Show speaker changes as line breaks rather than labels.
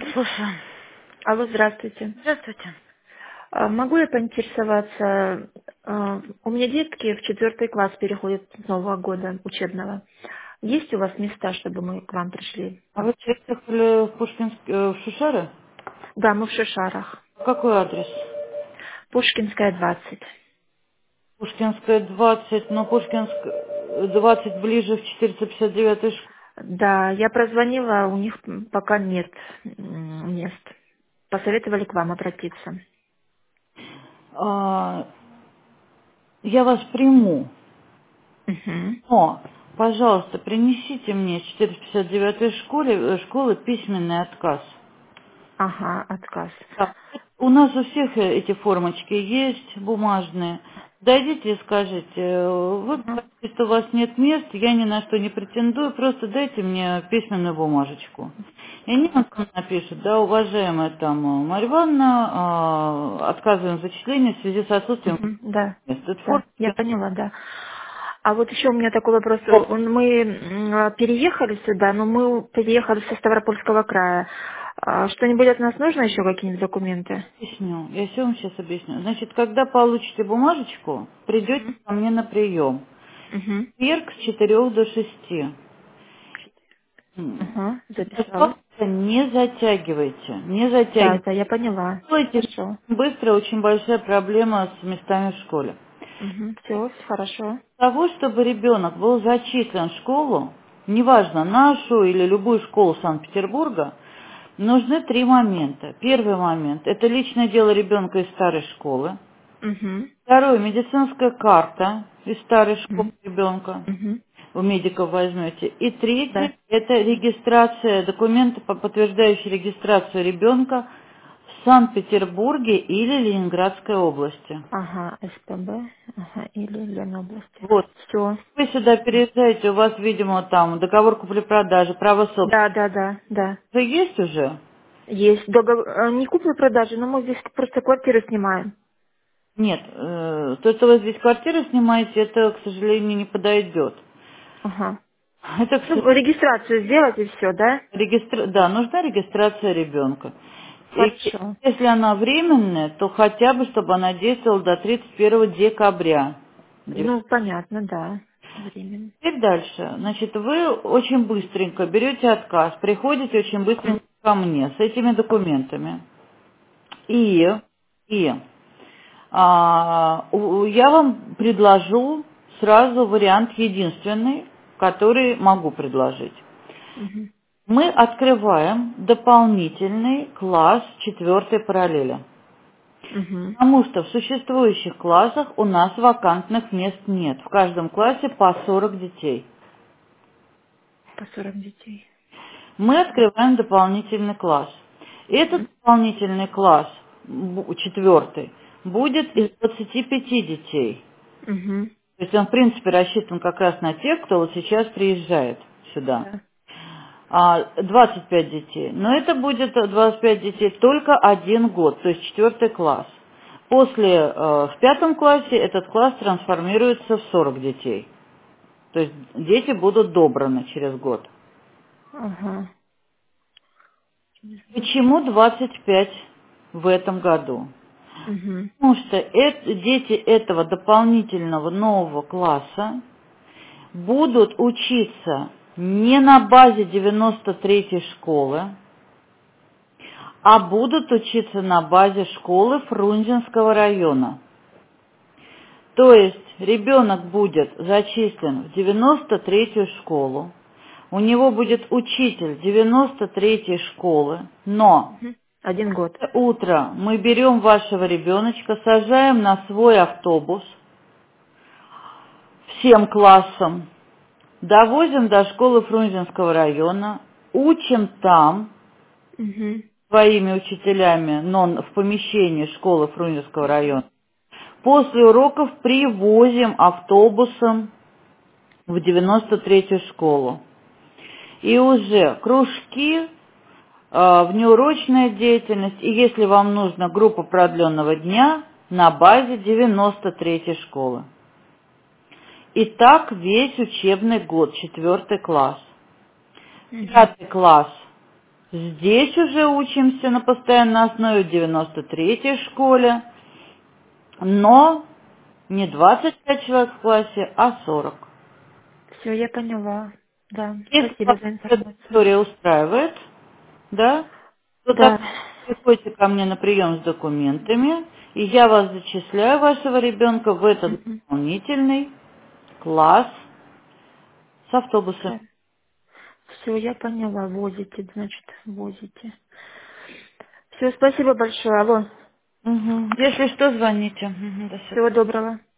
Слушаю.
Алло, здравствуйте.
Здравствуйте.
Могу я поинтересоваться? У меня детки в 4 класс переходят с Нового года учебного. Есть у вас места, чтобы мы к вам пришли
А вы
поучиться?
приехали в Пушкинск, в Шушары?
Да, мы в Шишарах.
Какой адрес?
Пушкинская, 20.
Пушкинская, 20, но Пушкинск 20 ближе в 459 школу.
Да, я прозвонила, у них пока нет мест. Посоветовали к вам обратиться.
Я вас приму,
Мгм.
но, пожалуйста, принесите мне в 459 школы письменный отказ.
Ага, отказ.
Да. У нас у всех эти формочки есть, бумажные. Дойдите и скажите, вы
Мгм.
говорите, что у вас нет мест, я ни на что не претендую, просто дайте мне письменную бумажечку. И они вам там напишут, да, уважаемая там Марья Ивановна, отказываем в зачислении в связи с отсутствием
Мгм. Да,
мест. Это
да, я
формочки.
поняла, да. А вот еще у меня такой вопрос. Мы переехали сюда, но мы переехали со Ставропольского края. Что-нибудь от нас нужно еще, какие-нибудь документы?
Объясню, я все вам сейчас объясню. Значит, когда получите бумажечку, придете
Мгм.
ко мне на прием.
Мгм.
Четверг с 4 до 6.
Ага, записала.
Пожалуйста, не затягивайте, не
Да,
затягивайте.
да, я поняла.
Делайте
Хорошо.
быстро, очень большая проблема с местами в школе.
Все, хорошо.
Для того, чтобы ребенок был зачислен в школу, неважно, нашу или любую школу Санкт-Петербурга, нужны три момента. Первый момент– это личное дело ребенка из старой школы.
Угу.
Второе– медицинская карта из старой школы
Угу.
ребенка.
Угу.
У медиков возьмете. И третье–
Да.
это регистрация, документы, подтверждающие регистрацию ребенка в Санкт-Петербурге или Ленинградской области.
Ага, СПБ, ага, или Ленобласти.
Вот.
Все.
Вы сюда переезжаете, у вас, видимо, там договор купли-продажи, право собственности
Да, да, да, да.
есть уже?
Есть договор, не купли-продажи, но мы здесь просто квартиры снимаем.
Нет. То, что вы здесь квартиру снимаете, это, к сожалению, не подойдет.
Ага.
Это, к
Ну,
сожалению,
регистрацию сделать и все, да?
Да, нужна регистрация ребенка. И
Хорошо.
если она временная, то хотя бы, чтобы она действовала до 31 декабря.
Ну, понятно, да. Временно.
Теперь дальше. Значит, вы очень быстренько берете отказ, приходите очень быстренько ко мне с этими документами. И, и я вам предложу сразу вариант единственный, который могу предложить.
Угу.
Мы открываем дополнительный класс четвертой параллели.
Угу.
Потому что в существующих классах у нас вакантных мест нет. В каждом классе по 40 детей.
По 40 детей.
Мы открываем дополнительный класс. Этот
Угу.
дополнительный класс, четвертый, будет из 25 детей.
Угу.
То есть он, в принципе, рассчитан как раз на тех, кто вот сейчас приезжает сюда.
Да.
25 детей. Но это будет 25 детей только один год, то есть четвертый класс. В пятом классе этот класс трансформируется в 40 детей. То есть дети будут добраны через год.
Ага.
Почему 25 в этом году?
Угу.
Потому что дети этого дополнительного нового класса будут учиться не на базе 93-й школы, а будут учиться на базе школы Фрунзенского района. То есть ребенок будет зачислен в 93-ю школу, у него будет учитель 93-й школы, но
Угу. Один год.
утро мы берем вашего ребеночка, сажаем на свой автобус всем классом, довозим до школы Фрунзенского района, учим там
Угу.
своими учителями, но в помещении школы Фрунзенского района. После уроков привозим автобусом в 93-ю школу. И уже кружки, внеурочная деятельность, и если вам нужна группа продленного дня, на базе 93-й школы. И так весь учебный год, четвертый класс.
Угу.
Пятый класс Здесь уже учимся на постоянной основе в 93-й школе, но не 25 человек в классе, а 40.
Все, я поняла. Да,
Если
спасибо
вас
за
эта
информацию.
история устраивает, да, то
Да.
так приходите ко мне на прием с документами, и я вас зачисляю, вашего ребенка, в этот дополнительный класс с автобусом.
Все, я поняла. Возите, значит, возите. Все, спасибо большое. Алло.
Мгм. Если что, звоните. Мгм. До свидания.
Всего доброго.